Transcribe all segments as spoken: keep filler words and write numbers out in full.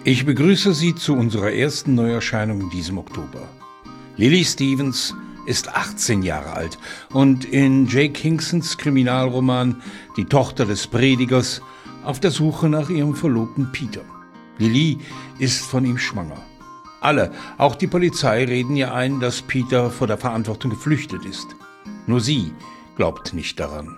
Ich begrüße Sie zu unserer ersten Neuerscheinung in diesem Oktober. Lily Stevens ist achtzehn Jahre alt und in Jake Kingsons Kriminalroman Die Tochter des Predigers auf der Suche nach ihrem Verlobten Peter. Lily ist von ihm schwanger. Alle, auch die Polizei, reden ihr ein, dass Peter vor der Verantwortung geflüchtet ist. Nur sie glaubt nicht daran.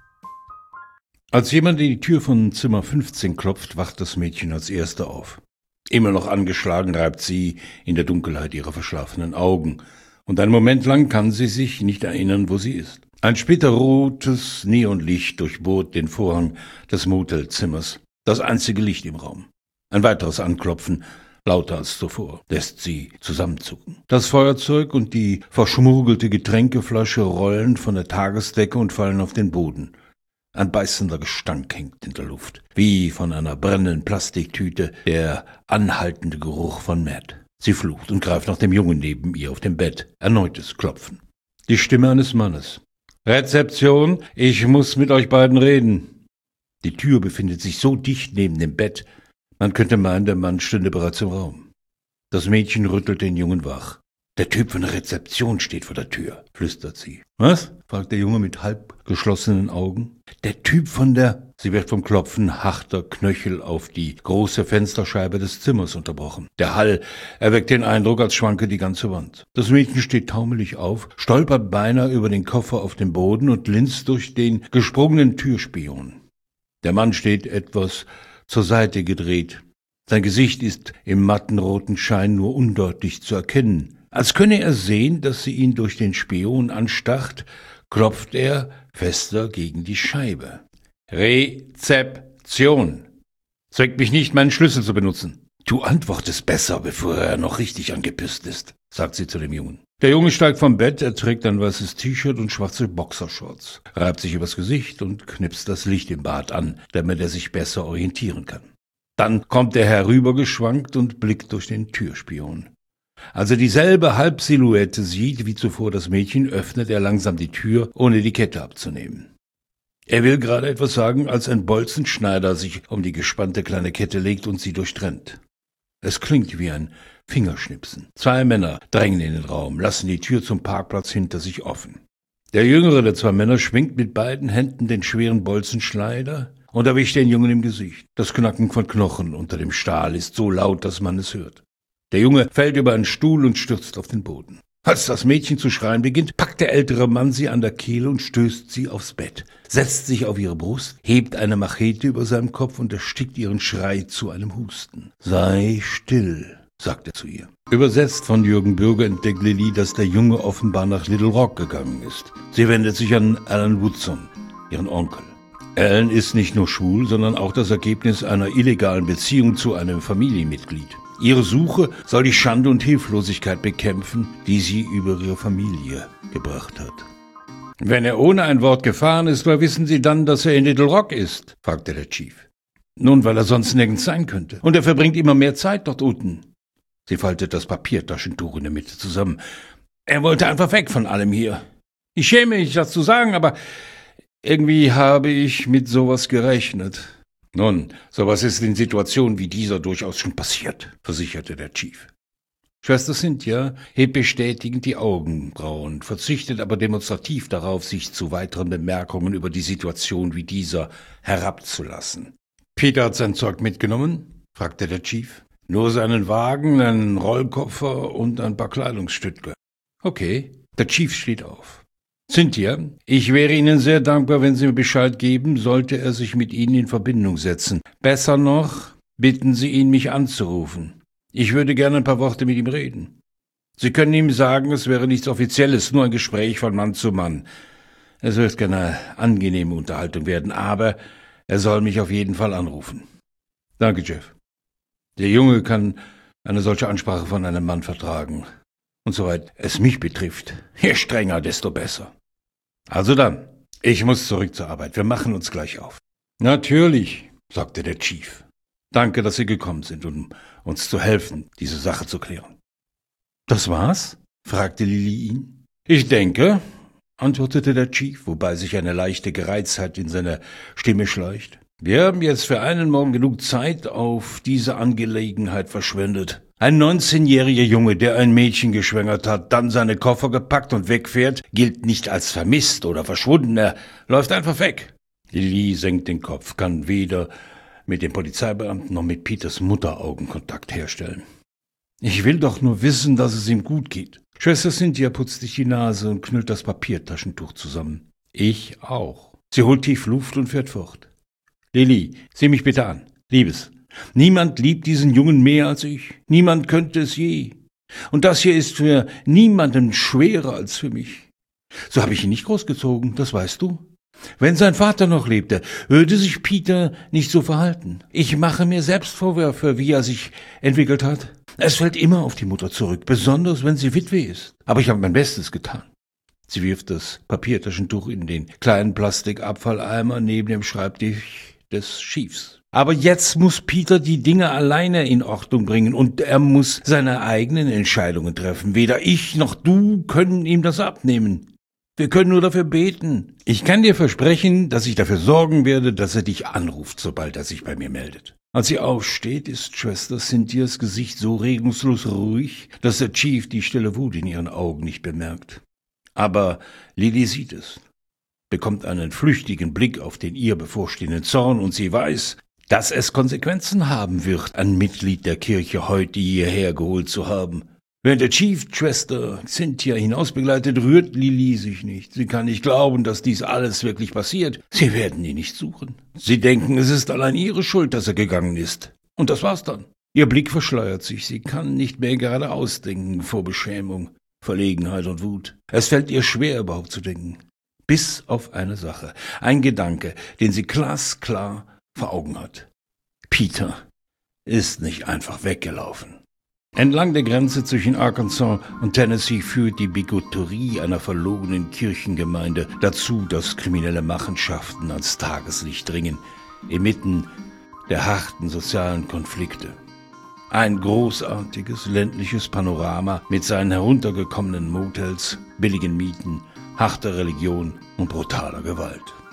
Als jemand in die Tür von Zimmer fünfzehn klopft, wacht das Mädchen als Erste auf. Immer noch angeschlagen reibt sie in der Dunkelheit ihre verschlafenen Augen, und einen Moment lang kann sie sich nicht erinnern, wo sie ist. Ein splitterrotes Neonlicht durchbohrt den Vorhang des Motelzimmers, das einzige Licht im Raum. Ein weiteres Anklopfen, lauter als zuvor, lässt sie zusammenzucken. Das Feuerzeug und die verschmuggelte Getränkeflasche rollen von der Tagesdecke und fallen auf den Boden. Ein beißender Gestank hängt in der Luft, wie von einer brennenden Plastiktüte der anhaltende Geruch von Matt. Sie flucht und greift nach dem Jungen neben ihr auf dem Bett. Erneutes Klopfen. Die Stimme eines Mannes. »Rezeption, ich muss mit euch beiden reden.« Die Tür befindet sich so dicht neben dem Bett, man könnte meinen, der Mann stünde bereits im Raum. Das Mädchen rüttelt den Jungen wach. »Der Typ von der Rezeption steht vor der Tür«, flüstert sie. »Was?« fragt der Junge mit halb geschlossenen Augen. »Der Typ von der...« Sie wird vom Klopfen harter Knöchel auf die große Fensterscheibe des Zimmers unterbrochen. Der Hall erweckt den Eindruck, als schwanke die ganze Wand. Das Mädchen steht taumelig auf, stolpert beinahe über den Koffer auf den Boden und linst durch den gesprungenen Türspion. Der Mann steht etwas zur Seite gedreht. Sein Gesicht ist im matten roten Schein nur undeutlich zu erkennen. Als könne er sehen, dass sie ihn durch den Spion anstarrt, klopft er fester gegen die Scheibe. »Rezeption! Zwingt mich nicht, meinen Schlüssel zu benutzen.« »Du antwortest besser, bevor er noch richtig angepisst ist«, sagt sie zu dem Jungen. Der Junge steigt vom Bett, er trägt ein weißes T-Shirt und schwarze Boxershorts, reibt sich übers Gesicht und knipst das Licht im Bad an, damit er sich besser orientieren kann. Dann kommt er herübergeschwankt und blickt durch den Türspion. Als er dieselbe Halbsilhouette sieht wie zuvor das Mädchen, öffnet er langsam die Tür, ohne die Kette abzunehmen. Er will gerade etwas sagen, als ein Bolzenschneider sich um die gespannte kleine Kette legt und sie durchtrennt. Es klingt wie ein Fingerschnipsen. Zwei Männer drängen in den Raum, lassen die Tür zum Parkplatz hinter sich offen. Der jüngere der zwei Männer schwingt mit beiden Händen den schweren Bolzenschneider und erwischt den Jungen im Gesicht. Das Knacken von Knochen unter dem Stahl ist so laut, dass man es hört. Der Junge fällt über einen Stuhl und stürzt auf den Boden. Als das Mädchen zu schreien beginnt, packt der ältere Mann sie an der Kehle und stößt sie aufs Bett, setzt sich auf ihre Brust, hebt eine Machete über seinem Kopf und erstickt ihren Schrei zu einem Husten. »Sei still«, sagt er zu ihr. Übersetzt von Jürgen Bürger entdeckt Lily, dass der Junge offenbar nach Little Rock gegangen ist. Sie wendet sich an Alan Woodson, ihren Onkel. Alan ist nicht nur schwul, sondern auch das Ergebnis einer illegalen Beziehung zu einem Familienmitglied. Ihre Suche soll die Schande und Hilflosigkeit bekämpfen, die sie über ihre Familie gebracht hat. »Wenn er ohne ein Wort gefahren ist, woher wissen Sie dann, dass er in Little Rock ist?« fragte der Chief. »Nun, weil er sonst nirgends sein könnte. Und er verbringt immer mehr Zeit dort unten.« Sie faltet das Papiertaschentuch in der Mitte zusammen. »Er wollte einfach weg von allem hier. Ich schäme mich, das zu sagen, aber irgendwie habe ich mit sowas gerechnet.« »Nun, sowas ist in Situationen wie dieser durchaus schon passiert«, versicherte der Chief. Schwester Cynthia hebt bestätigend die Augenbrauen, verzichtet aber demonstrativ darauf, sich zu weiteren Bemerkungen über die Situation wie dieser herabzulassen. »Peter hat sein Zeug mitgenommen?« fragte der Chief. »Nur seinen Wagen, einen Rollkoffer und ein paar Kleidungsstücke.« »Okay.« Der Chief steht auf. »Cynthia, ich wäre Ihnen sehr dankbar, wenn Sie mir Bescheid geben, sollte er sich mit Ihnen in Verbindung setzen. Besser noch, bitten Sie ihn, mich anzurufen. Ich würde gerne ein paar Worte mit ihm reden. Sie können ihm sagen, es wäre nichts Offizielles, nur ein Gespräch von Mann zu Mann. Es wird keine angenehme Unterhaltung werden, aber er soll mich auf jeden Fall anrufen.« »Danke, Jeff. Der Junge kann eine solche Ansprache von einem Mann vertragen. Und soweit es mich betrifft, je strenger, desto besser. Also dann, ich muss zurück zur Arbeit. Wir machen uns gleich auf.« »Natürlich«, sagte der Chief. »Danke, dass Sie gekommen sind, um uns zu helfen, diese Sache zu klären.« »Das war's?« fragte Lily ihn. »Ich denke«, antwortete der Chief, wobei sich eine leichte Gereiztheit in seiner Stimme schleicht. Wir haben jetzt für einen Morgen genug Zeit auf diese Angelegenheit verschwendet. Ein neunzehnjähriger Junge, der ein Mädchen geschwängert hat, dann seine Koffer gepackt und wegfährt, gilt nicht als vermisst oder verschwunden, er läuft einfach weg. Lilly senkt den Kopf, kann weder mit dem Polizeibeamten noch mit Peters Mutter Augenkontakt herstellen. Ich will doch nur wissen, dass es ihm gut geht. Schwester Cynthia putzt sich die Nase und knüllt das Papiertaschentuch zusammen. Ich auch. Sie holt tief Luft und fährt fort. Lilly, sieh mich bitte an. Liebes, niemand liebt diesen Jungen mehr als ich. Niemand könnte es je. Und das hier ist für niemanden schwerer als für mich. So habe ich ihn nicht großgezogen, das weißt du. Wenn sein Vater noch lebte, würde sich Peter nicht so verhalten. Ich mache mir selbst Vorwürfe, wie er sich entwickelt hat. Es fällt immer auf die Mutter zurück, besonders wenn sie Witwe ist. Aber ich habe mein Bestes getan. Sie wirft das Papiertaschentuch in den kleinen Plastikabfalleimer neben dem Schreibtisch des Chiefs. Aber jetzt muss Peter die Dinge alleine in Ordnung bringen und er muss seine eigenen Entscheidungen treffen. Weder ich noch du können ihm das abnehmen. Wir können nur dafür beten. Ich kann dir versprechen, dass ich dafür sorgen werde, dass er dich anruft, sobald er sich bei mir meldet. Als sie aufsteht, ist Schwester Cynthias Gesicht so regungslos ruhig, dass der Chief die stille Wut in ihren Augen nicht bemerkt. Aber Lilly sieht es, bekommt einen flüchtigen Blick auf den ihr bevorstehenden Zorn und sie weiß, dass es Konsequenzen haben wird, ein Mitglied der Kirche heute hierher geholt zu haben. Während der Chief Schwester Cynthia hinausbegleitet, rührt Lilly sich nicht. Sie kann nicht glauben, dass dies alles wirklich passiert. Sie werden ihn nicht suchen. Sie denken, es ist allein ihre Schuld, dass er gegangen ist. Und das war's dann. Ihr Blick verschleiert sich. Sie kann nicht mehr geradeaus denken vor Beschämung, Verlegenheit und Wut. Es fällt ihr schwer, überhaupt zu denken. Bis auf eine Sache. Ein Gedanke, den sie glasklar vor Augen hat. Peter ist nicht einfach weggelaufen. Entlang der Grenze zwischen Arkansas und Tennessee führt die Bigotterie einer verlogenen Kirchengemeinde dazu, dass kriminelle Machenschaften ans Tageslicht dringen, inmitten der harten sozialen Konflikte. Ein großartiges ländliches Panorama mit seinen heruntergekommenen Motels, billigen Mieten, harter Religion und brutaler Gewalt.